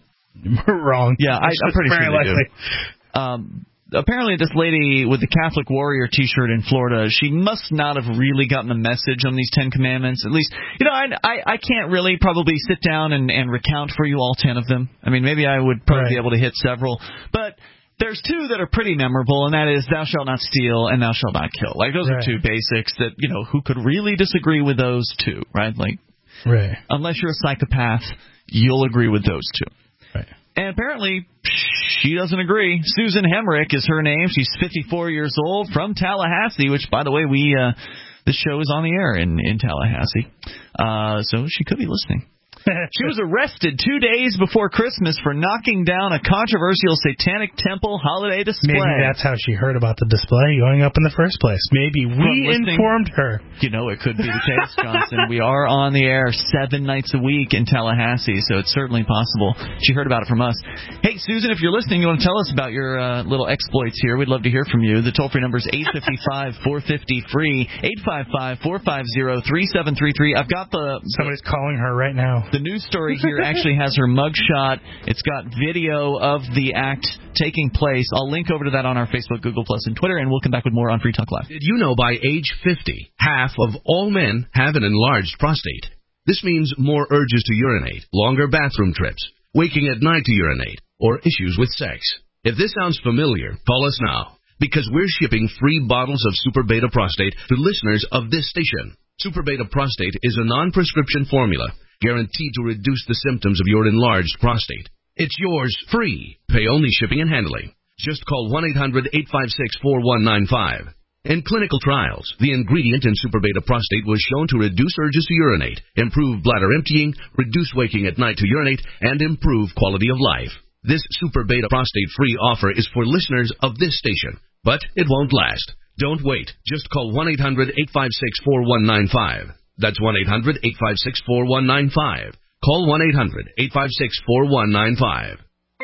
uh, wrong. Yeah, I, I'm pretty Very sure they likely. do. Um, apparently, this lady with the Catholic warrior T-shirt in Florida, she must not have really gotten the message on these Ten Commandments. At least, you know, I, I, I can't really probably sit down and, and recount for you all ten of them. I mean, maybe I would probably Right. be able to hit several, but there's two that are pretty memorable, and that is "Thou shalt not steal" and "Thou shalt not kill." Like those Right. are two basics that, you know, who could really disagree with those two, right? Like, Right. unless you're a psychopath, you'll agree with those two. Right. And apparently, she doesn't agree. Susan Hemrick is her name. She's fifty-four years old, from Tallahassee, which, by the way, we uh, this show is on the air in, in Tallahassee. Uh, so she could be listening. She was arrested two days before Christmas for knocking down a controversial satanic temple holiday display. Maybe that's how she heard about the display going up in the first place. Maybe we listening- informed her. You know, it could be the case, Johnson. We are on the air seven nights a week in Tallahassee, so it's certainly possible she heard about it from us. Hey, Susan, if you're listening, you want to tell us about your uh, little exploits here, we'd love to hear from you. The toll-free number is eight five five, four five zero, free, eight five five, four five zero, three seven three three. I've got the... Somebody's calling her right now. The news story here actually has her mugshot. It's got video of the act taking place. I'll link over to that on our Facebook, Google Plus, and Twitter, and we'll come back with more on Free Talk Live. Did you know by age fifty, half of all men have an enlarged prostate? This means more urges to urinate, longer bathroom trips, waking at night to urinate, or issues with sex. If this sounds familiar, call us now, because we're shipping free bottles of Super Beta Prostate to listeners of this station. Super Beta Prostate is a non-prescription formula guaranteed to reduce the symptoms of your enlarged prostate. It's yours free. Pay only shipping and handling. Just call one eight hundred, eight five six, four one nine five. In clinical trials, the ingredient in Super Beta Prostate was shown to reduce urges to urinate, improve bladder emptying, reduce waking at night to urinate, and improve quality of life. This Super Beta Prostate free offer is for listeners of this station, but it won't last. Don't wait. Just call one eight hundred, eight five six, four one nine five. That's one eight hundred, eight five six, four one nine five. Call one eight hundred, eight five six, four one nine five.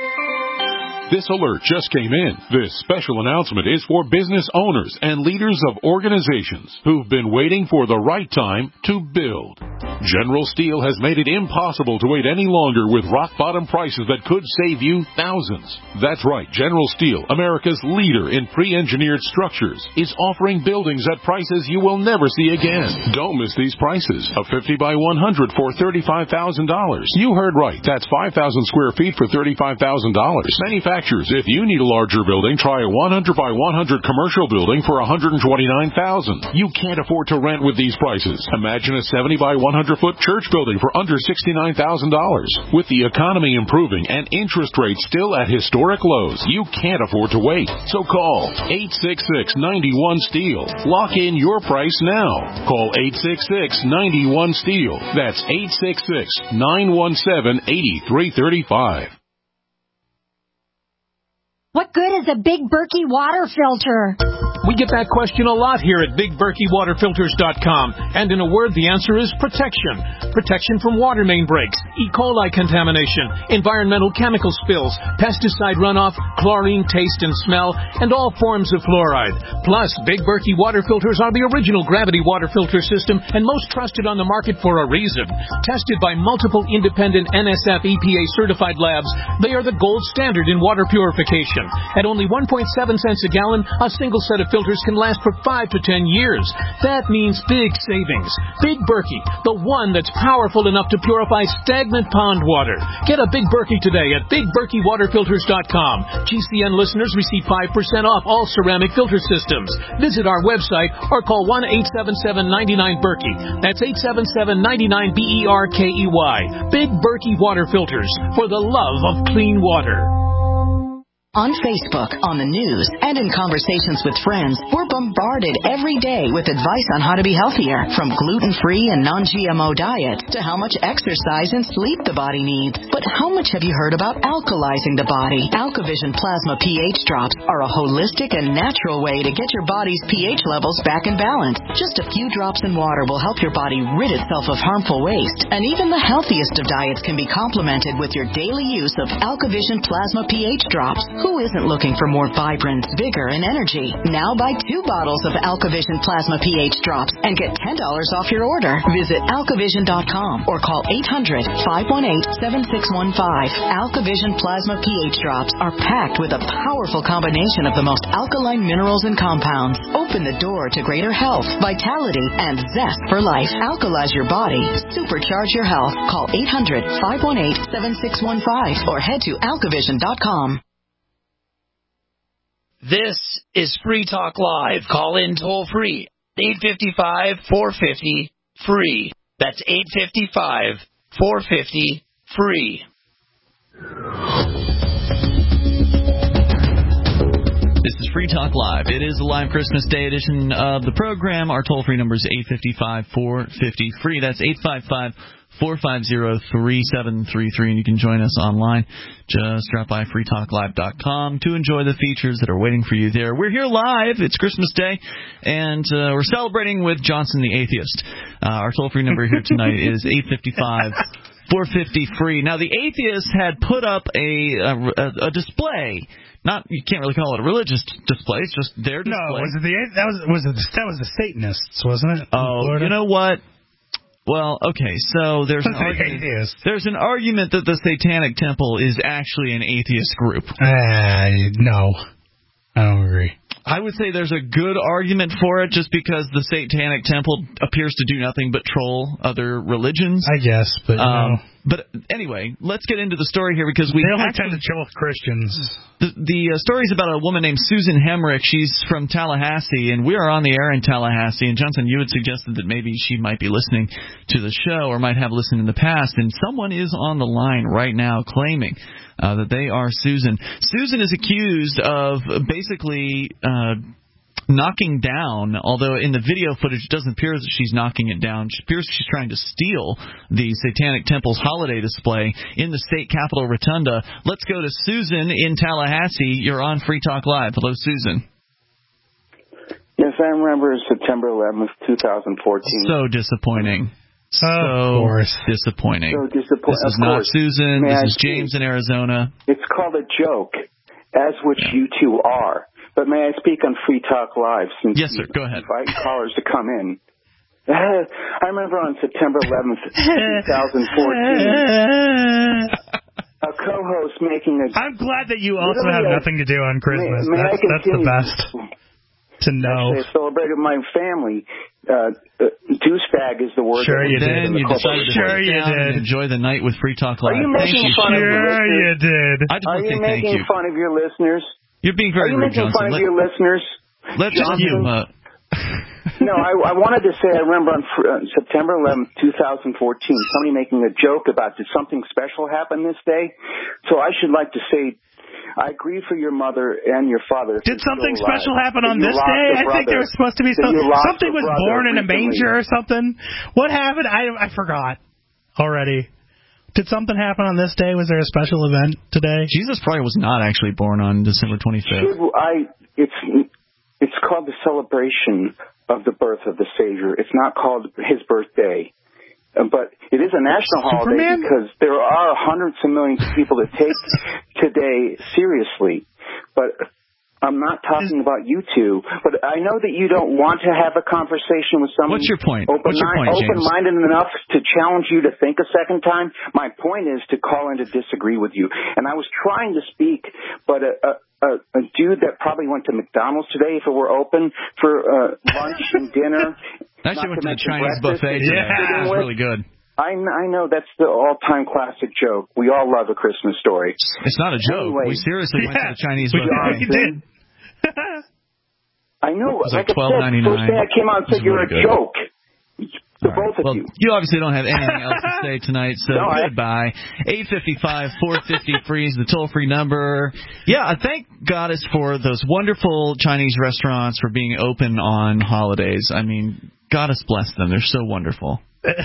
This alert just came in. This special announcement is for business owners and leaders of organizations who've been waiting for the right time to build. General Steel has made it impossible to wait any longer with rock-bottom prices that could save you thousands. That's right, General Steel, America's leader in pre-engineered structures, is offering buildings at prices you will never see again. Don't miss these prices. A fifty by one hundred for thirty-five thousand dollars. You heard right. That's five thousand square feet for thirty-five thousand dollars. Manufactured manufacturers. If you need a larger building, try a one hundred by one hundred commercial building for one hundred twenty-nine thousand dollars. You can't afford to rent with these prices. Imagine a seventy by one hundred foot church building for under sixty-nine thousand dollars. With the economy improving and interest rates still at historic lows, you can't afford to wait. So call eight six six, nine one, STEEL. Lock in your price now. Call eight six six, nine one, STEEL. That's eight six six, nine one seven, eight three three five. What good is a Big Berkey water filter? We get that question a lot here at Big Berkey Water Filters dot com. And in a word, the answer is protection. Protection from water main breaks, E. coli contamination, environmental chemical spills, pesticide runoff, chlorine taste and smell, and all forms of fluoride. Plus, Big Berkey water filters are the original gravity water filter system and most trusted on the market for a reason. Tested by multiple independent N S F E P A certified labs, they are the gold standard in water purification. At only one point seven cents a gallon, a single set of filters can last for five to ten years. That means big savings. Big Berkey, the one that's powerful enough to purify stagnant pond water. Get a Big Berkey today at Big Berkey Water Filters dot com. G C N listeners receive five percent off all ceramic filter systems. Visit our website or call one eight seven seven, nine nine, Berkey. That's eight seven seven, nine nine, B E R K E Y. Big Berkey Water Filters, for the love of clean water. On Facebook, on the news, and in conversations with friends, we're bombarded every day with advice on how to be healthier, from gluten-free and non G M O diets to how much exercise and sleep the body needs. But how much have you heard about alkalizing the body? AlkaVision Plasma pH drops are a holistic and natural way to get your body's pH levels back in balance. Just a few drops in water will help your body rid itself of harmful waste. And even the healthiest of diets can be complemented with your daily use of AlkaVision Plasma pH drops. Who isn't looking for more vibrance, vigor, and energy? Now buy two bottles of AlkaVision Plasma pH drops and get ten dollars off your order. Visit alkavision dot com or call eight hundred, five one eight, seven six one five. AlkaVision Plasma pH drops are packed with a powerful combination of the most alkaline minerals and compounds. Open the door to greater health, vitality, and zest for life. Alkalize your body. Supercharge your health. Call eight hundred, five one eight, seven six one five or head to alkavision dot com. This is Free Talk Live. Call in toll free. eight five five, four five zero, free. That's eight five five, four five zero, free. This is Free Talk Live. It is the live Christmas Day edition of the program. Our toll-free number is eight five five, four five zero, free. That's eight five five, four five zero, three seven three three, and you can join us online. Just drop by free talk live dot com to enjoy the features that are waiting for you there. We're here live. It's Christmas Day, and uh, we're celebrating with Johnson the Atheist. Uh, our toll-free number here tonight is eight five five, four five zero, free. Now, the Atheist had put up a, a, a display. Not, you can't really call it a religious display. It's just their display. No, was it the that was was it the, that was the Satanists, wasn't it? Oh, you know what? Well, okay, so there's an argument, there's an argument that the Satanic Temple is actually an atheist group. Uh, no, I don't agree. I would say there's a good argument for it just because the Satanic Temple appears to do nothing but troll other religions. I guess, but you um, know. But anyway, let's get into the story here because we they only actually, tend to chill with Christians. The, the uh, story is about a woman named Susan Hemrick. She's from Tallahassee, and we are on the air in Tallahassee. And Johnson, you had suggested that maybe she might be listening to the show or might have listened in the past. And someone is on the line right now claiming uh, that they are Susan. Susan is accused of basically Uh, knocking down, although in the video footage it doesn't appear that she's knocking it down. It appears she's trying to steal the Satanic Temple's holiday display in the state capitol rotunda. Let's go to Susan in Tallahassee. You're on Free Talk Live. Hello, Susan. Yes, I remember September eleventh, twenty fourteen. So disappointing. So of course. disappoinning. So disappointing. This is not Susan. May this I is James in Arizona. It's called a joke, as which you two are. But may I speak on Free Talk Live? Since yes, sir. Go ahead. Invite callers to come in. I remember on September eleventh, twenty fourteen, a co-host making a... I'm glad that you also have nothing to do on Christmas. May, may that's, that's the best. To know. Actually, I celebrated my family. Uh, uh, douchebag is the word. Sure you did. Then you decided to Sure sit you down did. and enjoy the night with Free Talk Live. Are you Thank making you. fun of your Sure you listeners? did. I just Are want to you say thank making you. fun of your listeners? You're being very Are you rude, making Johnson. fun of Let, your listeners? let just you. Uh, No, I, I wanted to say, I remember on uh, September eleventh, twenty fourteen, somebody making a joke about did something special happen this day? So I should like to say, I agree for your mother and your father. Did something special happen on you this lost day? a I think there was supposed to be That some, you lost something a was brother born in a recently. manger or something. What happened? I I forgot already. Did something happen on this day? Was there a special event today? Jesus probably was not actually born on December twenty-fifth. Should I, it's, it's called the celebration of the birth of the Savior. It's not called his birthday. Uh, But it is a national holiday Superman? because there are hundreds of millions of people that take today seriously. But I'm not talking about you two. But I know that you don't want to have a conversation with someone What's your point? open, What's your point, James? open-minded enough to challenge you to think a second time. My point is to call in to disagree with you. And I was trying to speak, but a, a, a, a dude that probably went to McDonald's today, if it were open, for uh, lunch and dinner. Actually went to the mention Chinese breakfast, buffet that today. you're sitting It was with. really good. I, I know that's the all-time classic joke. We all love A Christmas Story. It's not a joke. Anyway, we seriously went to the Chinese we buffet. did. I know. It was like like I twelve said, ninety-nine. first thing I came out and said, It was you're really a good. joke. The both of Well, you. you obviously don't have anything else to say tonight, so No, I- goodbye. eight five five, four five zero, free is the toll-free number. Yeah, I thank Goddess for those wonderful Chinese restaurants for being open on holidays. I mean, Goddess bless them. They're so wonderful.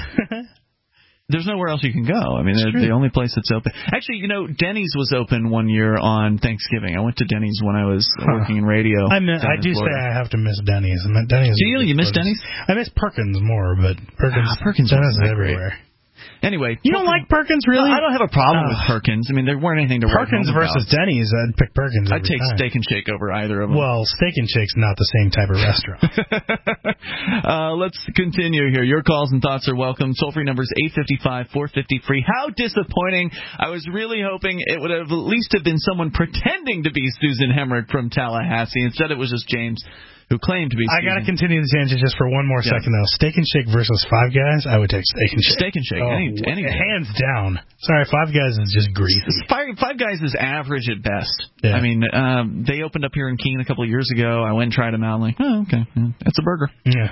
There's nowhere else you can go. I mean, they're the only place that's open. Actually, you know, Denny's was open one year on Thanksgiving. I went to Denny's when I was working in radio. I, miss, down I in do Florida. say I have to miss Denny's. I mean, Denny's. Do you? You miss Denny's? I miss Perkins more, but Perkins. Ah, Perkins Denny's wasn't that everywhere. Anyway, You don't like Perkins, really? No, I don't have a problem Oh. with Perkins. I mean, there weren't anything to write Perkins home versus about. Denny's. I'd pick Perkins. I'd every take time. Steak and Shake over either of them. Well, Steak and Shake's not the same type of restaurant. uh, let's continue here. Your calls and thoughts are welcome. Toll-free number is eight five five, four five zero, free. How disappointing. I was really hoping it would have at least have been someone pretending to be Susan Hemrick from Tallahassee. Instead, it was just James, who claimed to be I Susan. got to continue the tangent just for one more Yeah. second, though. Steak and Shake versus Five Guys, I would take Steak and Shake. Steak and Shake, Oh, any, any day. hands down. Sorry, Five Guys is just greasy. Five, Five Guys is average at best. Yeah. I mean, um, they opened up here in Keene a couple of years ago. I went and tried them out. I'm like, oh, okay, yeah, it's a burger. Yeah.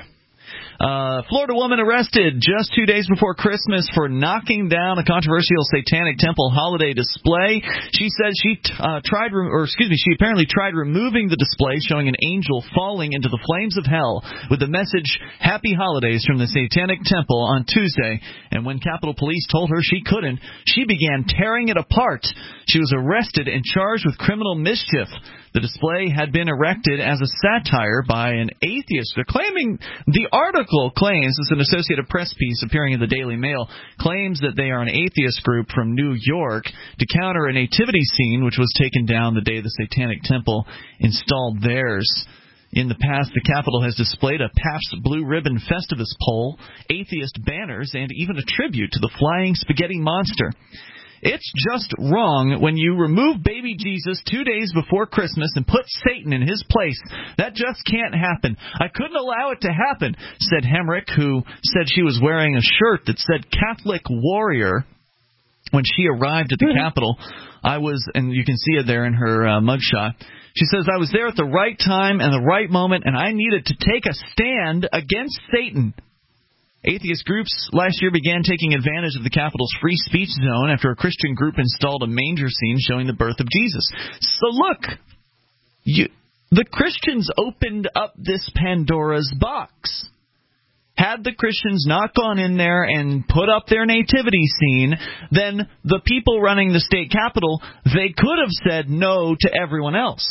Uh, Florida woman arrested just two days before Christmas for knocking down a controversial Satanic Temple holiday display. She said she t- uh, tried, re- or excuse me, she apparently tried removing the display showing an angel falling into the flames of hell with the message "Happy Holidays" from the Satanic Temple on Tuesday. And when Capitol Police told her she couldn't, she began tearing it apart. She was arrested and charged with criminal mischief. The display had been erected as a satire by an atheist. They're claiming, the article claims, it's an Associated Press piece appearing in the Daily Mail, claims that they are an atheist group from New York to counter a nativity scene which was taken down the day the Satanic Temple installed theirs. In the past, the Capitol has displayed a Pabst Blue Ribbon Festivus pole, atheist banners, and even a tribute to the Flying Spaghetti Monster. It's just wrong when you remove baby Jesus two days before Christmas and put Satan in his place. That just can't happen. I couldn't allow it to happen, said Hemrick, who said she was wearing a shirt that said Catholic Warrior when she arrived at the Capitol. I was, and you can see it there in her uh, mugshot. She says, I was there at the right time and the right moment, and I needed to take a stand against Satan. Atheist groups last year began taking advantage of the Capitol's free speech zone after a Christian group installed a manger scene showing the birth of Jesus. So look, you, the Christians opened up this Pandora's box. Had the Christians not gone in there and put up their nativity scene, then the people running the state capitol, they could have said no to everyone else.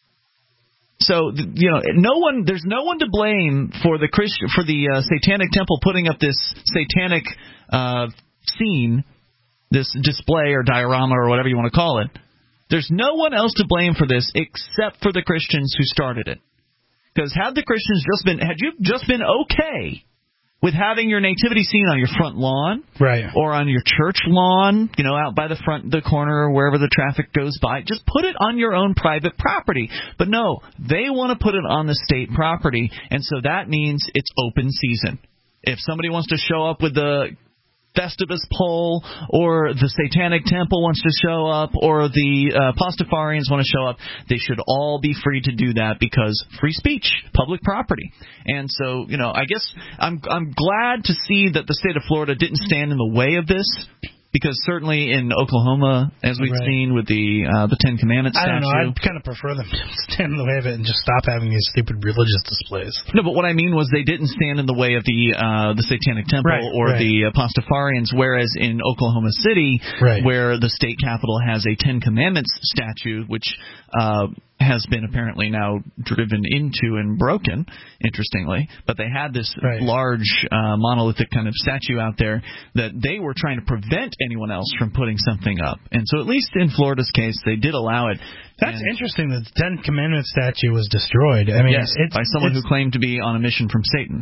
So, you know, no one. There's no one to blame for the Christian, for the uh, Satanic Temple putting up this satanic uh, scene, this display or diorama or whatever you want to call it. There's no one else to blame for this except for the Christians who started it. Because had the Christians just been, had you just been okay with having your nativity scene on your front lawn, right, or on your church lawn, you know, out by the front, the corner, or wherever the traffic goes by. Just put it on your own private property. But no, they want to put it on the state property, and so that means it's open season. If somebody wants to show up with the Festivus pole, or the Satanic Temple wants to show up, or the uh, Pastafarians want to show up, they should all be free to do that because free speech, public property. And so, you know, I guess I'm I'm glad to see that the state of Florida didn't stand in the way of this. Because certainly in Oklahoma, as we've right. seen with the uh, the Ten Commandments I don't statue. know. I'd kind of prefer them to stand in the way of it and just stop having these stupid religious displays. No, but what I mean was they didn't stand in the way of the uh, the Satanic Temple right, or right. the uh, Pastafarians, whereas in Oklahoma City, right. where the state capitol has a Ten Commandments statue, which uh, has been apparently now driven into and broken, interestingly, but they had this right. large uh, monolithic kind of statue out there that they were trying to prevent anyone else from putting something up. And so at least in Florida's case, they did allow it. That's and, interesting that the Ten Commandments statue was destroyed. I mean, yes, it's, by someone it's, who claimed to be on a mission from Satan.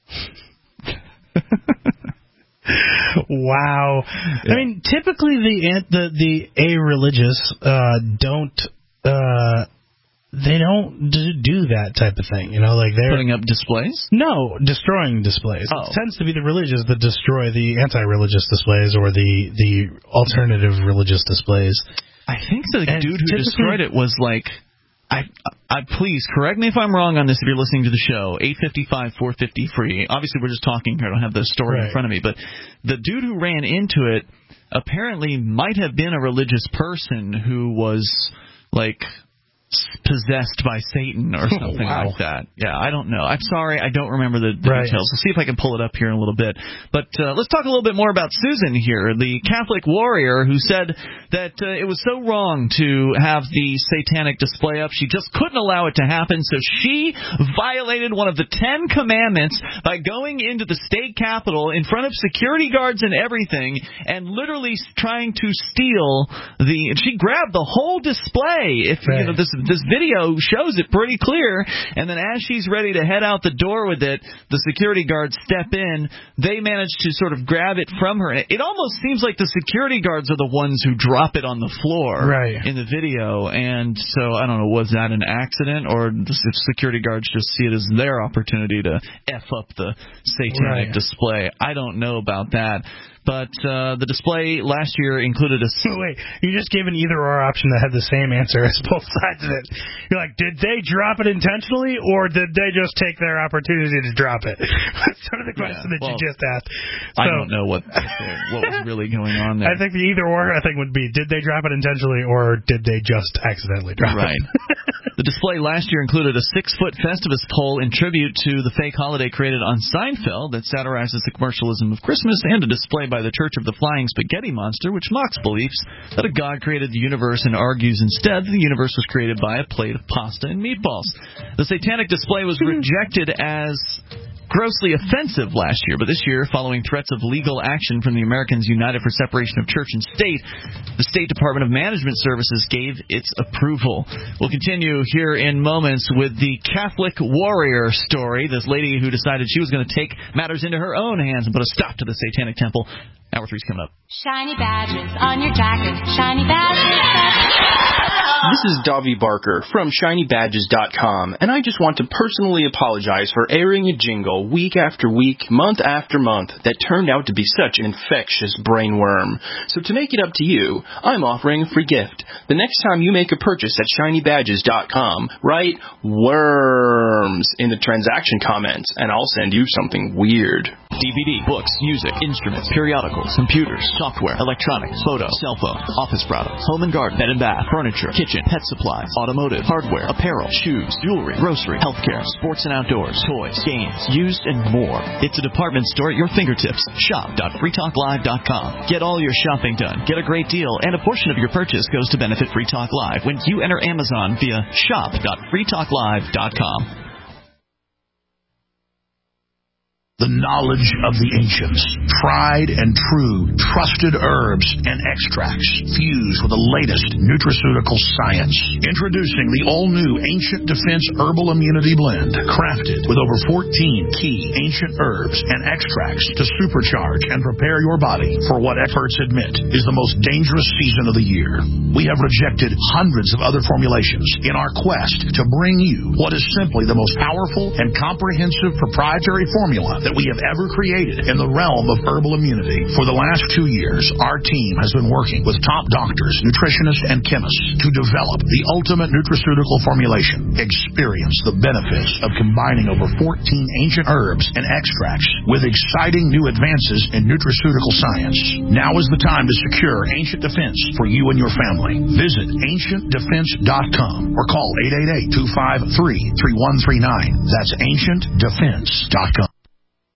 Wow. Yeah. I mean, typically the the the a-religious uh, don't uh, they don't do that type of thing, you know, like they're putting up displays. No, destroying displays. Oh. It tends to be the religious that destroy the anti-religious displays or the the alternative religious displays. I think the and dude who destroyed it was like. I, I please correct me if I'm wrong on this. If you're listening to the show, eight five five, four five zero, free. Obviously, we're just talking here. I don't have the story right. in front of me, but the dude who ran into it apparently might have been a religious person who was like possessed by Satan or something oh, wow. like that. Yeah, I don't know. I'm sorry, I don't remember the, the right. details. We'll see if I can pull it up here in a little bit. But uh, let's talk a little bit more about Susan here, the Catholic warrior who said that uh, it was so wrong to have the satanic display up. She just couldn't allow it to happen, so she violated one of the Ten Commandments by going into the state capitol in front of security guards and everything and literally trying to steal the... She grabbed the whole display. If right. you know this This video shows it pretty clear, and then as she's ready to head out the door with it, the security guards step in. They manage to sort of grab it from her. It almost seems like the security guards are the ones who drop it on the floor right. in the video, and so I don't know, was that an accident, or if security guards just see it as their opportunity to F up the satanic right. display? I don't know about that. But uh, the display last year included a... Wait, you just gave an either-or option that had the same answer as both sides of it. You're like, did they drop it intentionally, or did they just take their opportunity to drop it? That's sort of the question yeah, that well, you just asked. So, I don't know what what was really going on there. I think the either-or, I think, would be, did they drop it intentionally, or did they just accidentally drop right. it? The display last year included a six-foot Festivus pole in tribute to the fake holiday created on Seinfeld that satirizes the commercialism of Christmas, and a display by the Church of the Flying Spaghetti Monster, which mocks beliefs that a god created the universe and argues instead the universe was created by a plate of pasta and meatballs. The satanic display was rejected as grossly offensive last year, but this year, following threats of legal action from the Americans United for Separation of Church and State, the State Department of Management Services gave its approval. We'll continue here in moments with the Catholic warrior story, this lady who decided she was going to take matters into her own hands and put a stop to the Satanic Temple. Hour three's coming up. Shiny badges on your jacket. Shiny badges. This is Davi Barker from shiny badges dot com, and I just want to personally apologize for airing a jingle week after week, month after month, that turned out to be such an infectious brainworm. So to make it up to you, I'm offering a free gift. The next time you make a purchase at shiny badges dot com, write worms in the transaction comments, and I'll send you something weird. D V D, books, music, instruments, periodicals, computers, software, electronics, photo, cell phone, office products, home and garden, bed and bath, furniture, kitchen, pet supplies, automotive, hardware, apparel, shoes, jewelry, grocery, healthcare, sports and outdoors, toys, games, used, and more. It's a department store at your fingertips. shop dot free talk live dot com. Get all your shopping done, get a great deal, and a portion of your purchase goes to benefit Free Talk Live when you enter Amazon via shop dot free talk live dot com. The knowledge of the ancients, tried and true, trusted herbs and extracts fused with the latest nutraceutical science. Introducing the all-new Ancient Defense Herbal Immunity Blend, crafted with over fourteen key ancient herbs and extracts to supercharge and prepare your body for what experts admit is the most dangerous season of the year. We have rejected hundreds of other formulations in our quest to bring you what is simply the most powerful and comprehensive proprietary formula that we have ever created in the realm of herbal immunity. For the last two years, our team has been working with top doctors, nutritionists, and chemists to develop the ultimate nutraceutical formulation. Experience the benefits of combining over fourteen ancient herbs and extracts with exciting new advances in nutraceutical science. Now is the time to secure Ancient Defense for you and your family. Visit ancient defense dot com or call eight eight eight, two five three, three one three nine. That's ancient defense dot com.